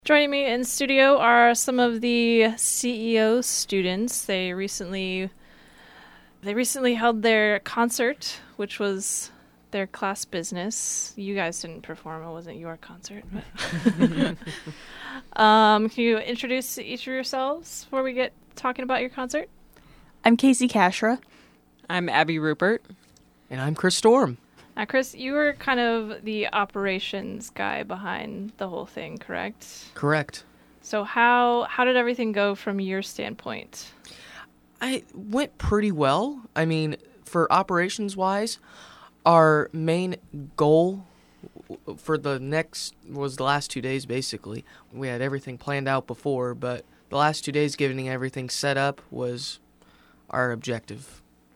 Joining me in studio are some of the CEO students. They recently held their concert, which was their class business. You guys didn't perform; it wasn't your concert. But can you introduce each of yourselves before we get talking about your concert? I'm Casey Cashra. I'm Abby Rupert. And I'm Chris Storm. Now, Chris, you were kind of the operations guy behind the whole thing, correct? Correct. So how did everything go from your standpoint? I went pretty well. I mean, for operations-wise, our main goal for the last 2 days, basically. We had everything planned out before, but the last 2 days, getting everything set up was our objective.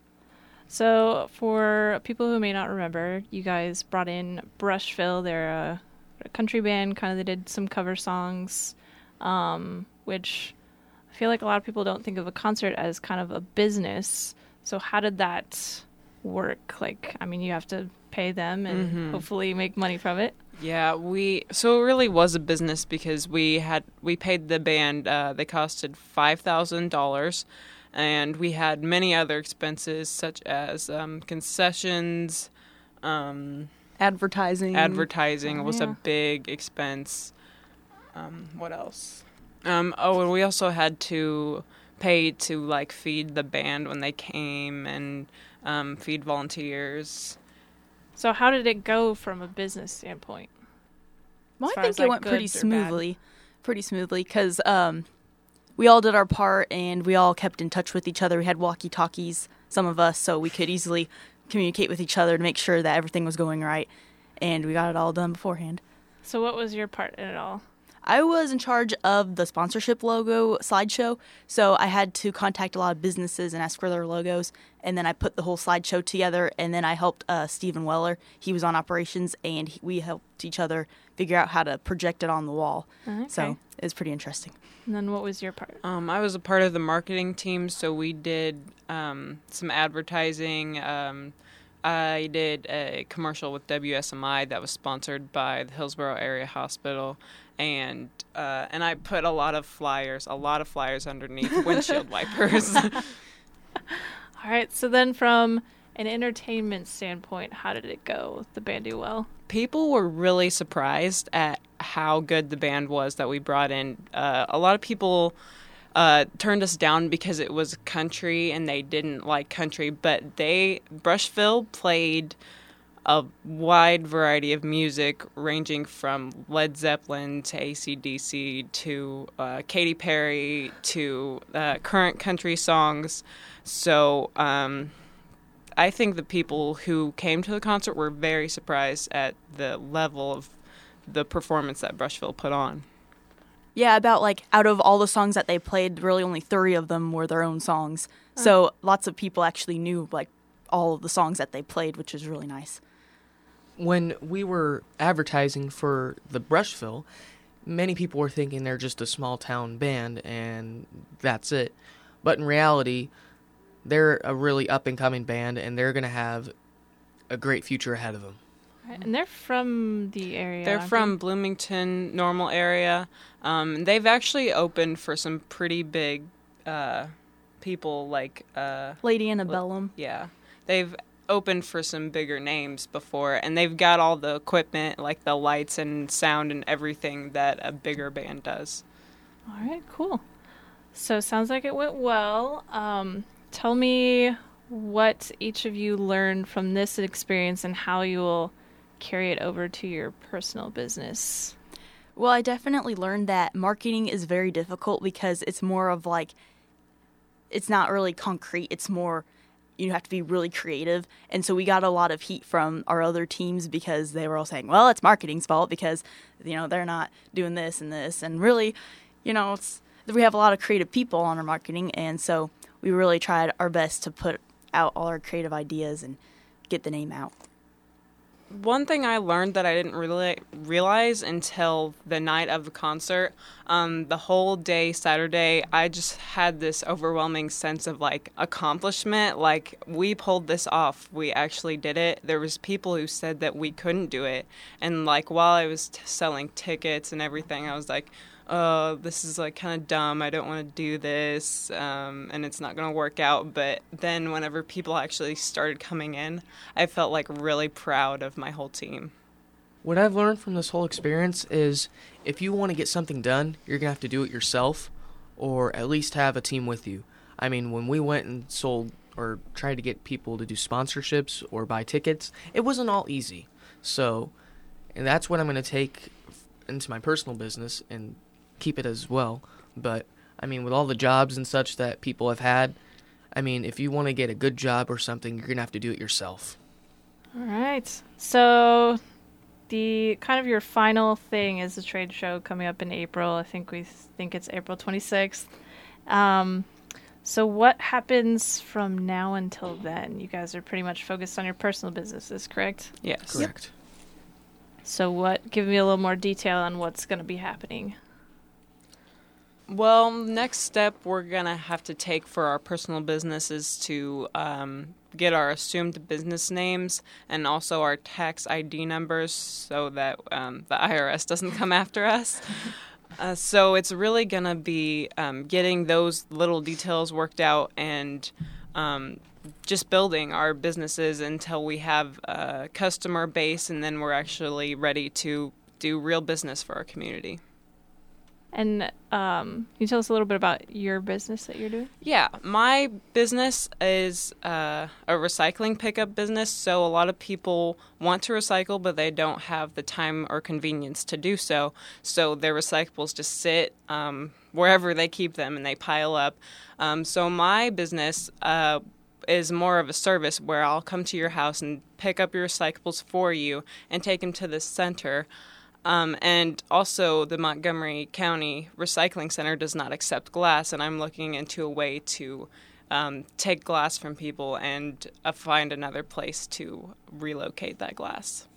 So, for people who may not remember, you guys brought in Brushville. They're a country band. They did some cover songs, which I feel like a lot of people don't think of a concert as kind of a business. So, how did that work? You have to pay them and hopefully make money from it. Yeah, so it really was a business because we paid the band. They costed $5,000. And we had many other expenses such as concessions. Advertising. Advertising was a big expense. What else? And we also had to pay to feed the band when they came and feed volunteers. So how did it go from a business standpoint? Well, I think it went pretty smoothly. Pretty smoothly because we all did our part, and we all kept in touch with each other. We had walkie-talkies, some of us, so we could easily communicate with each other to make sure that everything was going right, and we got it all done beforehand. So what was your part in it all? I was in charge of the sponsorship logo slideshow, so I had to contact a lot of businesses and ask for their logos, and then I put the whole slideshow together, and then I helped Stephen Weller. He was on operations, and we helped each other figure out how to project it on the wall. Okay. So it was pretty interesting. And then what was your part? I was a part of the marketing team, so we did some advertising. I did a commercial with WSMI that was sponsored by the Hillsborough Area Hospital, and I put a lot of flyers underneath windshield wipers. All right, so then from an entertainment standpoint, how did it go? The band do well? People were really surprised at how good the band was that we brought in. A lot of people turned us down because it was country and they didn't like country, but Brushville played a wide variety of music ranging from Led Zeppelin to AC/DC to Katy Perry to current country songs. So I think the people who came to the concert were very surprised at the level of the performance that Brushville put on. Yeah, about out of all the songs that they played, really only 3 of them were their own songs. So lots of people actually knew all of the songs that they played, which is really nice. When we were advertising for the Brushville, many people were thinking they're just a small town band and that's it. But in reality, they're a really up-and-coming band, and they're going to have a great future ahead of them. Right, and they're from the area. They're from Bloomington, Normal area. They've actually opened for some pretty big people like... Lady Antebellum. Yeah. They've opened for some bigger names before, and they've got all the equipment, like the lights and sound and everything that a bigger band does. All right, cool. So sounds like it went well. Tell me what each of you learned from this experience and how you will carry it over to your personal business. Well, I definitely learned that marketing is very difficult because it's more of it's not really concrete. It's more, you have to be really creative. And so we got a lot of heat from our other teams because they were all saying, well, it's marketing's fault because, they're not doing this and this. And really, we have a lot of creative people on our marketing, and so we really tried our best to put out all our creative ideas and get the name out. One thing I learned that I didn't really realize until the night of the concert, the whole day Saturday, I just had this overwhelming sense of accomplishment. We pulled this off. We actually did it. There was people who said that we couldn't do it. And while I was selling tickets and everything, I was like, oh, this is like kind of dumb. I don't want to do this, and it's not going to work out. But then whenever people actually started coming in, I felt like really proud of my whole team. What I've learned from this whole experience is if you want to get something done, you're going to have to do it yourself or at least have a team with you. I mean, when we went and sold or tried to get people to do sponsorships or buy tickets, it wasn't all easy. So, and that's what I'm going to take into my personal business and keep it as well. But, I mean, with all the jobs and such that people have had, I mean, if you want to get a good job or something, you're going to have to do it yourself. All right. So the kind of your final thing is the trade show coming up in April. I think we think it's April 26th. So what happens from now until then? You guys are pretty much focused on your personal businesses, correct? Yes. Correct. So give me a little more detail on what's going to be happening. Well, next step we're going to have to take for our personal business is to get our assumed business names and also our tax ID numbers so that the IRS doesn't come after us. So it's really going to be getting those little details worked out and just building our businesses until we have a customer base, and then we're actually ready to do real business for our community. And can you tell us a little bit about your business that you're doing? Yeah, my business is a recycling pickup business, so a lot of people want to recycle, but they don't have the time or convenience to do so. So their recyclables just sit wherever they keep them, and they pile up. So my business is more of a service where I'll come to your house and pick up your recyclables for you and take them to the center. And also, the Montgomery County Recycling Center does not accept glass, and I'm looking into a way to take glass from people and find another place to relocate that glass.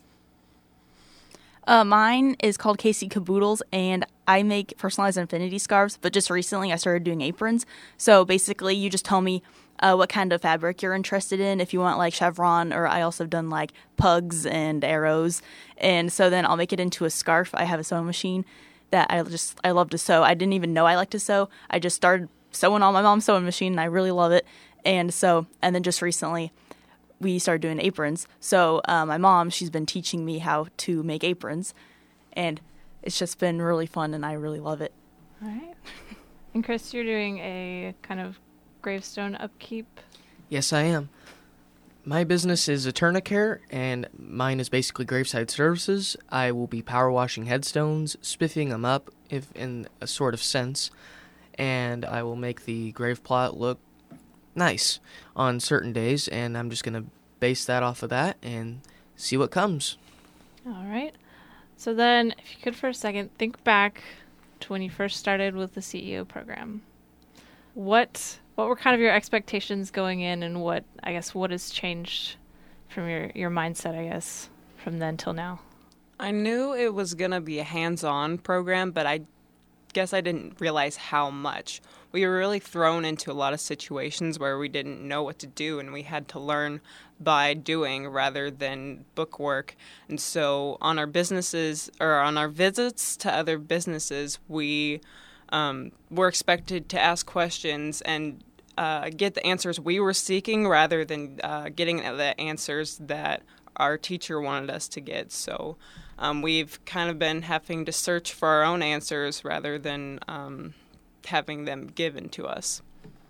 Mine is called Casey Caboodles, and I make personalized infinity scarves, but just recently I started doing aprons. So basically, you just tell me what kind of fabric you're interested in. If you want like chevron, or I also have done like pugs and arrows. And so then I'll make it into a scarf. I have a sewing machine that I love to sew. I didn't even know I like to sew. I just started sewing on my mom's sewing machine, and I really love it. And then just recently we started doing aprons. So my mom, she's been teaching me how to make aprons, and it's just been really fun, and I really love it. All right. And Chris, you're doing a kind of gravestone upkeep. Yes, I am. My business is Eternacare, and mine is basically graveside services. I will be power washing headstones, spiffing them up, if in a sort of sense, and I will make the grave plot look nice on certain days, and I'm just going to base that off of that and see what comes. All right. So then, if you could for a second, think back to when you first started with the CEO program. What were kind of your expectations going in, and what has changed from your mindset, I guess, from then till now? I knew it was going to be a hands-on program, but I guess I didn't realize how much. We were really thrown into a lot of situations where we didn't know what to do, and we had to learn by doing rather than book work. And so on our businesses, or on our visits to other businesses, we were expected to ask questions and get the answers we were seeking rather than getting the answers that our teacher wanted us to get. So we've kind of been having to search for our own answers rather than having them given to us.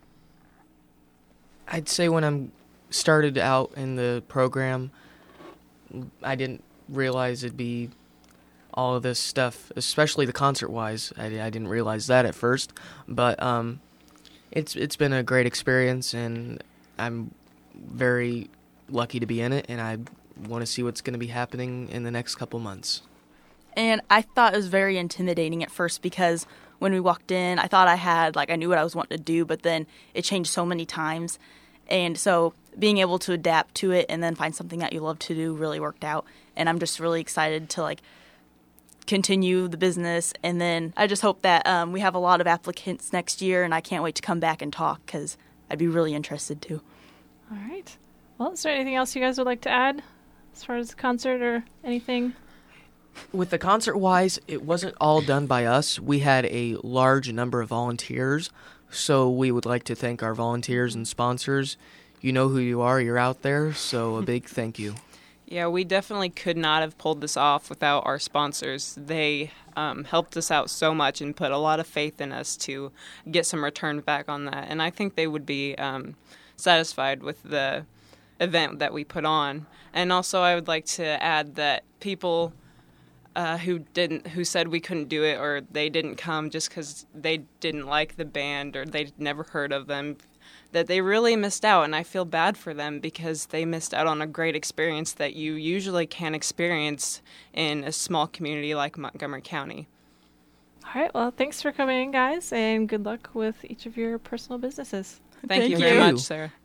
I'd say when I started out in the program, I didn't realize it'd be all of this stuff, especially the concert-wise. I didn't realize that at first, but it's been a great experience, and I'm very lucky to be in it, and I want to see what's going to be happening in the next couple months. And I thought it was very intimidating at first because when we walked in, I thought I knew what I was wanting to do, but then it changed so many times. And so being able to adapt to it and then find something that you love to do really worked out. And I'm just really excited to continue the business. And then I just hope that we have a lot of applicants next year, and I can't wait to come back and talk because I'd be really interested to. All right. Well, is there anything else you guys would like to add as far as the concert or anything? With the concert wise, it wasn't all done by us. We had a large number of volunteers, so we would like to thank our volunteers and sponsors. You know who you are, you're out there, so a big thank you. Yeah, we definitely could not have pulled this off without our sponsors. They helped us out so much and put a lot of faith in us to get some return back on that. And I think they would be satisfied with the event that we put on. And also, I would like to add that people who said we couldn't do it or they didn't come just because they didn't like the band or they'd never heard of them, that they really missed out, and I feel bad for them because they missed out on a great experience that you usually can't experience in a small community like Montgomery County. All right. Well, thanks for coming in, guys, and good luck with each of your personal businesses. Thank you you. very much, Sarah.